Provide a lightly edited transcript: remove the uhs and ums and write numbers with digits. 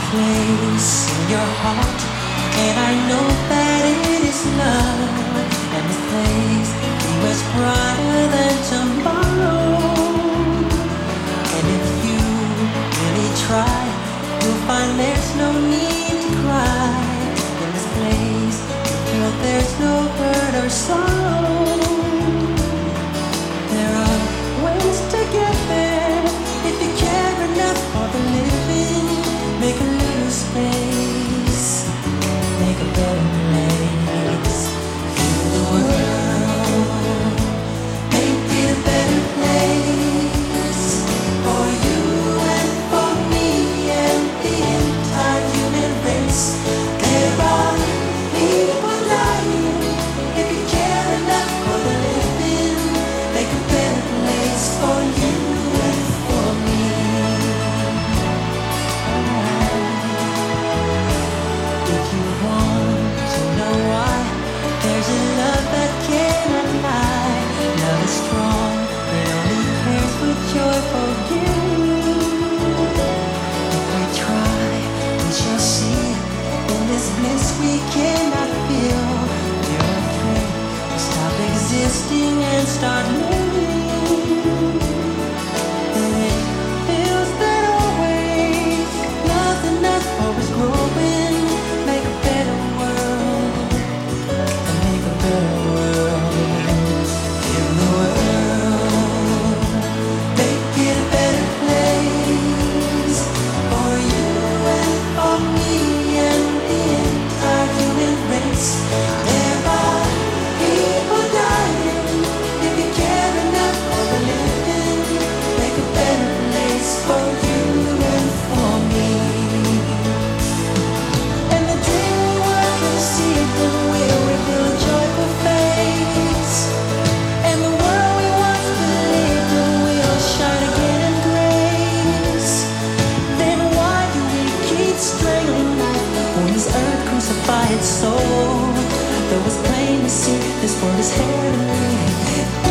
place in your heart, and I know that it is love, and this place be much brighter than tomorrow. And if you really try, you'll find there's no need to cry. In this place, you feel there's no hurt or sorrow. There are ways to get there if you care enough for the living. Make a little space, make a better place. Heal the world, make it a better place for you and for me and the entire human race. There are people dying. If you care enough for the living, make a better place for you and for me. If you want to know why, there's a love that cannot lie. Love is strong, it only cares for joy for you. If we try, we shall see. In this bliss we cannot feel. We're afraid to stop existing and start living. And it feels that always nothing else always growing. Make a better world, and make a better world. In the world, make it a better place for you and for me and the entire human race. There are people dying. If you care enough for the living, make a better place for you and for me. And the dream we work in secret will reveal a joyful face. And the world we once believed in will shine again in grace. Then why do we keep strangling life when this earth crucified its soul? Though it's plain to see this world is heavenly,